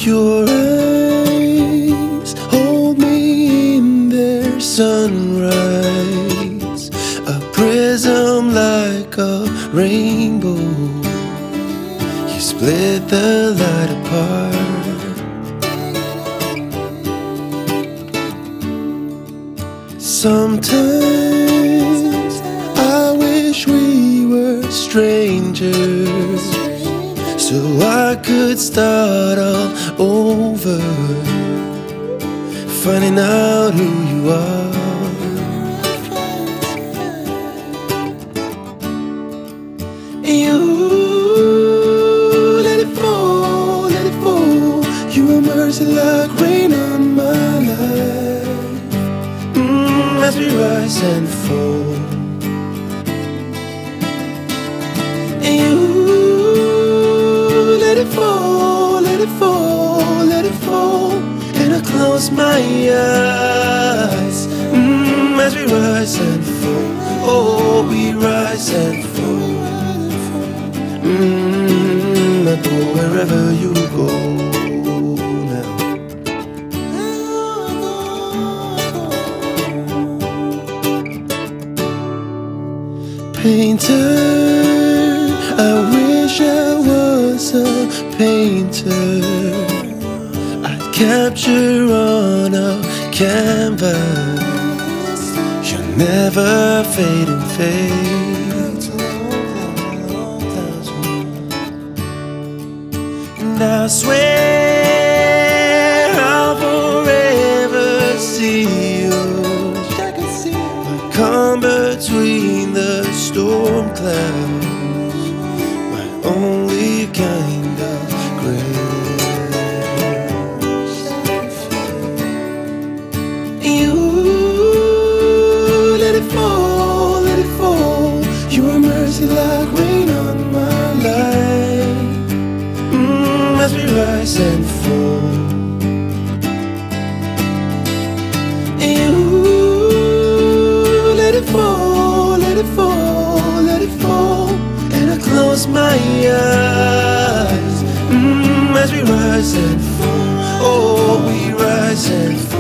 Your eyes hold me in their sunrise, a prism like a rainbow. You split the light apart. Sometimes I wish we were strangers, so I could start all over, finding out who you are. You let it fall, let it fall. You were mercy like rain on my life. As we rise and fall, and you let it fall, let it fall, let it fall. And I close my eyes, as we rise and fall. Oh, we rise and fall. I go wherever you go now. Painter, I wish I was a painter. I'd capture on a canvas your never fading face. And I swear I'll forever see you. Come between the storm clouds, my only kind of grace. You let it fall, let it fall. You were mercy like rain on my life, as we rise and fall. Let it fall, let it fall, let it fall. And I close my eyes, as we rise and fall. Oh, we rise and fall.